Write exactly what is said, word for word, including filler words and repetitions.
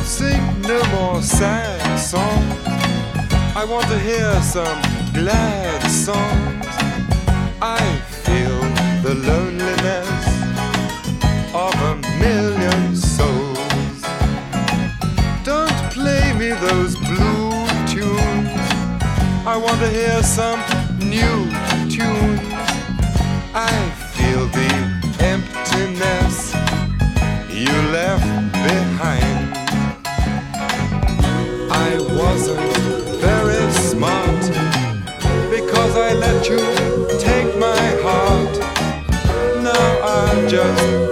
sing no more sad songs. I want to hear some glad songs. I feel the loneliness of a million souls. Don't play me those blue tunes. I want to hear some new tunes. I feel the emptiness you left behind. I wasn't very smart because I let you take my heart. Now I'm just